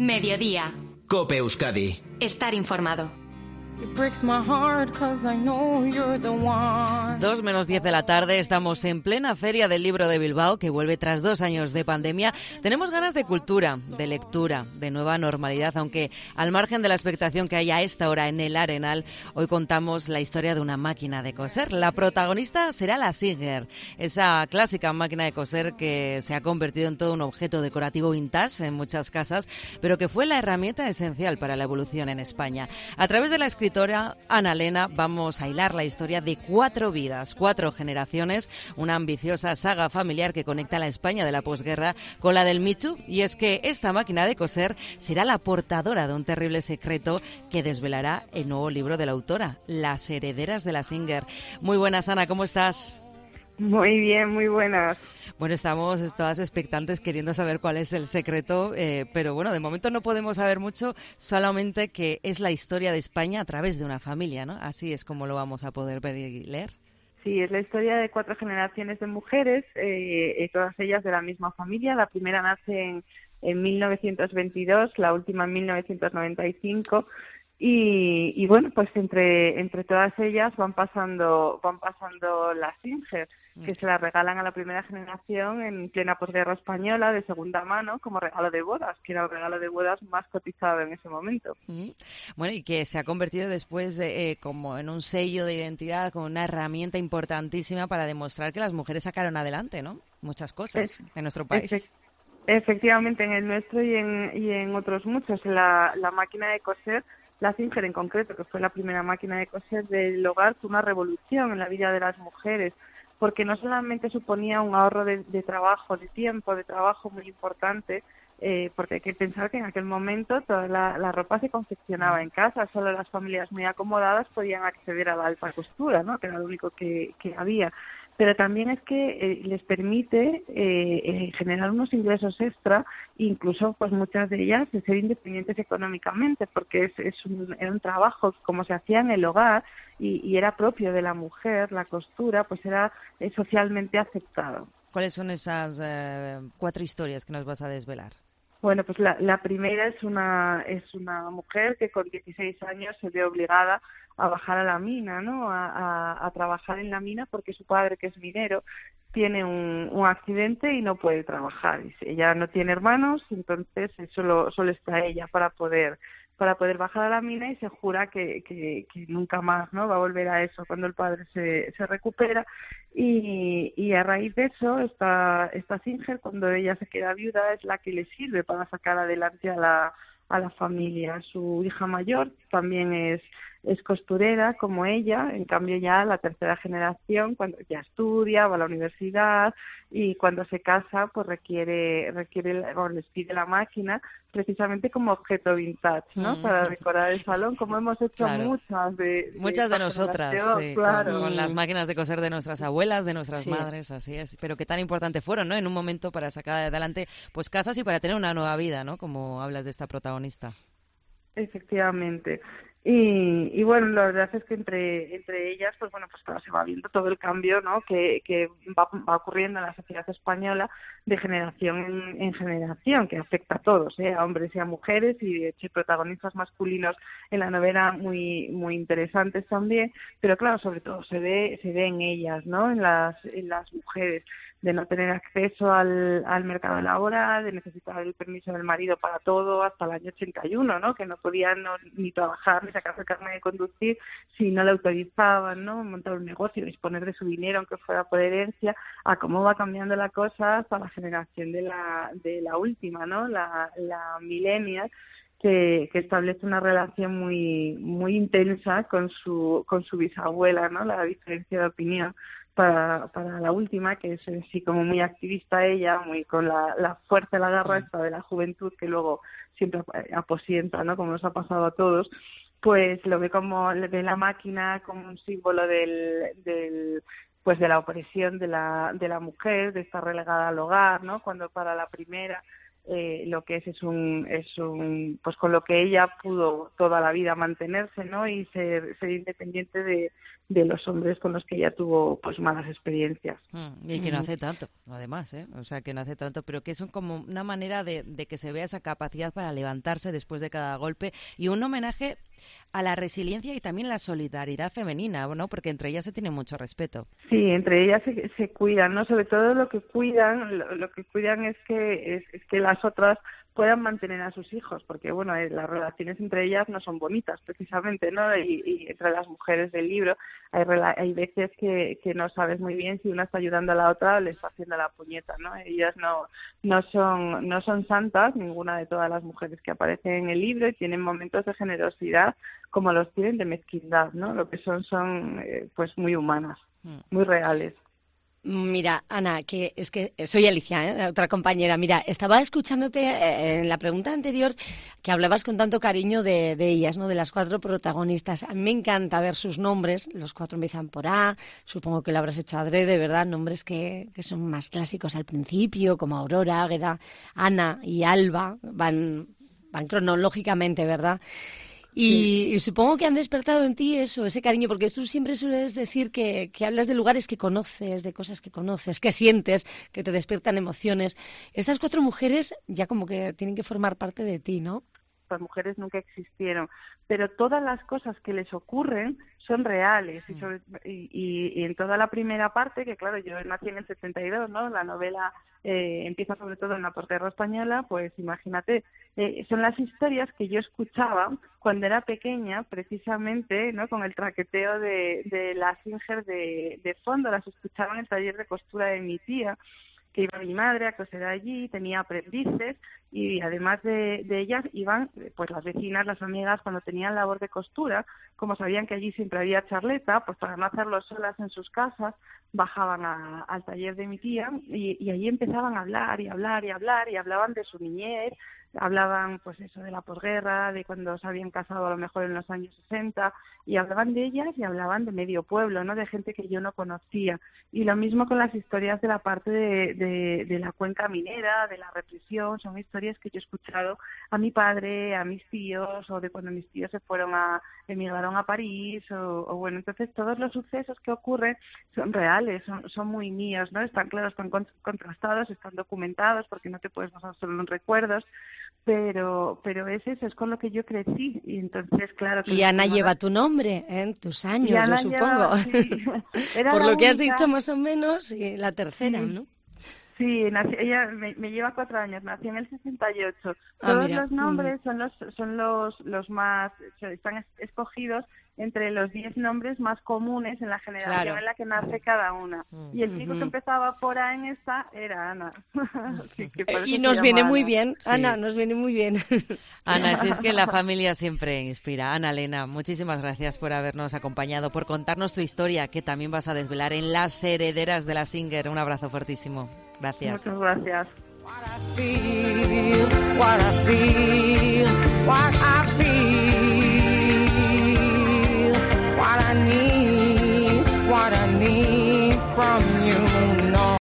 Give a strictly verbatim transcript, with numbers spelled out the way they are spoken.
Mediodía. COPE Euskadi. Estar informado. Dos menos diez de la tarde, estamos en plena Feria del Libro de Bilbao, que vuelve tras dos años de pandemia. Tenemos ganas de cultura, de lectura, de nueva normalidad, aunque al margen de la expectación que hay a esta hora en el Arenal, hoy contamos la historia de una máquina de coser. La protagonista será la Singer, esa clásica máquina de coser que se ha convertido en todo un objeto decorativo vintage en muchas casas, pero que fue la herramienta esencial para la evolución en España. A través de la escritura Ana Lena vamos a hilar la historia de cuatro vidas, cuatro generaciones, una ambiciosa saga familiar que conecta la España de la posguerra con la del Me Too, y es que esta máquina de coser será la portadora de un terrible secreto que desvelará el nuevo libro de la autora, Las herederas de la Singer. Muy buenas, Ana, ¿cómo estás? Muy bien, muy buenas. Bueno, estamos todas expectantes queriendo saber cuál es el secreto, eh, pero bueno, de momento no podemos saber mucho, solamente que es la historia de España a través de una familia, ¿no? Así es como lo vamos a poder ver y leer. Sí, es la historia de cuatro generaciones de mujeres, eh, todas ellas de la misma familia. La primera nace en, en mil novecientos veintidós, la última en mil novecientos noventa y cinco. Y, y bueno, pues entre entre todas ellas van pasando van pasando las Singer, que se las regalan a la primera generación en plena posguerra española, de segunda mano, como regalo de bodas, que era el regalo de bodas más cotizado en ese momento. Mm. Bueno, y que se ha convertido después eh, como en un sello de identidad, como una herramienta importantísima para demostrar que las mujeres sacaron adelante, ¿no? Muchas cosas es, en nuestro país. Efect- efectivamente, en el nuestro y en, y en otros muchos. La, la máquina de coser, la Singer en concreto, que fue la primera máquina de coser del hogar, fue una revolución en la vida de las mujeres, porque no solamente suponía un ahorro de, de trabajo, de tiempo, de trabajo muy importante, eh, porque hay que pensar que en aquel momento toda la, la ropa se confeccionaba en casa, solo las familias muy acomodadas podían acceder a la alta costura, ¿no?, que era lo único que, que había. Pero también es que eh, les permite eh, eh, generar unos ingresos extra, incluso pues muchas de ellas de ser independientes económicamente, porque es, es un, era un trabajo como se hacía en el hogar y, y era propio de la mujer, la costura, pues era eh, socialmente aceptado. ¿Cuáles son esas eh, cuatro historias que nos vas a desvelar? Bueno, pues la, la primera es una es una mujer que con dieciséis años se ve obligada a bajar a la mina, ¿no? A, a, a trabajar en la mina porque su padre, que es minero, tiene un, un accidente y no puede trabajar. Ella no tiene hermanos, entonces solo solo está ella para poder para poder bajar a la mina, y se jura que, que, que nunca más, ¿no?, va a volver a eso cuando el padre se, se recupera. Y, y a raíz de eso, esta, esta Singer, cuando ella se queda viuda, es la que le sirve para sacar adelante a la, a la familia. Su hija mayor también es es costurera como ella, en cambio ya la tercera generación, cuando ya estudia, va a la universidad, y cuando se casa pues requiere requiere o les pide la máquina precisamente como objeto vintage, ¿no?, mm. para decorar el salón, como hemos hecho claro. muchas de, de muchas de nosotras, sí, claro. con, con las máquinas de coser de nuestras abuelas, de nuestras sí. madres, así es, pero qué tan importante fueron, ¿no?, en un momento para sacar adelante pues casas y para tener una nueva vida, ¿no?, como hablas de esta protagonista. Efectivamente. Y, y bueno, la verdad es que entre entre ellas, pues bueno, pues claro, se va viendo todo el cambio, ¿no?, que, que va, va ocurriendo en la sociedad española de generación en, en generación, que afecta a todos, ¿eh?, a hombres y a mujeres, y de hecho protagonistas masculinos en la novela muy muy interesantes también, pero claro, sobre todo se ve se ve en ellas, ¿no?, en las en las mujeres, de no tener acceso al, al mercado laboral, de necesitar el permiso del marido para todo hasta el año ochenta y uno, ¿no?, que no podían no, ni trabajar ni sacarse el carnet de conducir si no le autorizaban, ¿no?, montar un negocio, disponer de su dinero aunque fuera por herencia, a cómo va cambiando la cosa hasta la generación de la de la última, ¿no?, la, la millennial, que, que establece una relación muy muy intensa con su con su bisabuela, ¿no?, la diferencia de opinión para para la última, que es en sí como muy activista ella, muy con la, la fuerza y la garra esta de la juventud que luego siempre aposienta, ¿no?, como nos ha pasado a todos, pues lo ve como le ve la máquina como un símbolo del del pues de la opresión de la de la mujer, de estar relegada al hogar, ¿no?, cuando para la primera eh, lo que es es un, es un, pues con lo que ella pudo toda la vida mantenerse, ¿no? Y ser, ser independiente de, de los hombres con los que ella tuvo pues malas experiencias. Mm, y que no hace tanto, además, ¿eh? O sea, que no hace tanto, pero que es un, como una manera de, de que se vea esa capacidad para levantarse después de cada golpe y un homenaje a la resiliencia y también la solidaridad femenina, ¿no? Porque entre ellas se tiene mucho respeto. Sí, entre ellas se, se cuidan, ¿no? Sobre todo lo que cuidan, lo, lo que cuidan es que es, es que las otras puedan mantener a sus hijos, porque bueno, eh, las relaciones entre ellas no son bonitas precisamente, ¿no? Y, y entre las mujeres del libro hay, hay veces que, que no sabes muy bien si una está ayudando a la otra o le está haciendo la puñeta, ¿no? Ellas no no son no son santas, ninguna de todas las mujeres que aparecen en el libro, y tienen momentos de generosidad como los tienen de mezquindad, ¿no? Lo que son son eh, pues muy humanas, muy reales. Mira, Ana, que es que soy Alicia, ¿eh? Otra compañera. Mira, estaba escuchándote eh, en la pregunta anterior que hablabas con tanto cariño de, de ellas, ¿no? De las cuatro protagonistas. A mí me encanta ver sus nombres. Los cuatro empiezan por A. Supongo que lo habrás hecho adrede, ¿verdad? Nombres que, que son más clásicos al principio, como Aurora, Águeda, Ana y Alba. Van, van cronológicamente, ¿verdad? Y, sí. y supongo que han despertado en ti eso, ese cariño, porque tú siempre sueles decir que, que hablas de lugares que conoces, de cosas que conoces, que sientes, que te despiertan emociones. Estas cuatro mujeres ya como que tienen que formar parte de ti, ¿no? Las mujeres nunca existieron, pero todas las cosas que les ocurren son reales. Y, sobre, y, y, y en toda la primera parte, que claro, yo nací en el setenta y dos, ¿no? La novela eh, empieza sobre todo en la posguerra española, pues imagínate, eh, son las historias que yo escuchaba cuando era pequeña, precisamente, ¿no? Con el traqueteo de, de la Singer de, de fondo, las escuchaba en el taller de costura de mi tía, que iba mi madre a coser allí, tenía aprendices, y además de, de ellas iban pues las vecinas, las amigas, cuando tenían labor de costura, como sabían que allí siempre había charleta, pues para no hacerlo solas en sus casas, bajaban a, al taller de mi tía y, y allí empezaban a hablar y hablar y hablar y hablaban de su niñez, hablaban pues eso de la posguerra, de cuando se habían casado a lo mejor en los años sesenta, y hablaban de ellas y hablaban de medio pueblo, ¿no? De gente que yo no conocía. Y lo mismo con las historias de la parte de, de, de la cuenca minera, de la represión, son historias que yo he escuchado a mi padre, a mis tíos, o de cuando mis tíos se fueron a, emigraron a París, o, o bueno, entonces todos los sucesos que ocurren son reales, son, son muy míos, ¿no? Están claros, están contrastados, están documentados, porque no te puedes basar solo en recuerdos, pero pero es eso, es con lo que yo crecí, y entonces claro que y Ana lleva tu nombre en ¿eh? Tus años, yo supongo. Lleva, sí. Era por lo única. Que has dicho más o menos, y la tercera, sí. ¿no? Sí, nací, ella me, me lleva cuatro años, nació en el sesenta y ocho. Todos ah, los nombres son los son los los más, están escogidos entre los diez nombres más comunes en la generación claro. en la que nace cada una. Y el chico uh-huh. que empezaba por A en esta era Ana. Sí, que y nos viene Ana. Muy bien, sí. Ana, nos viene muy bien. Ana, si es que la familia siempre inspira. Ana Elena, muchísimas gracias por habernos acompañado, por contarnos tu historia, que también vas a desvelar en Las herederas de la Singer. Un abrazo fuertísimo. Gracias. Muchas gracias. What I feel, what I feel.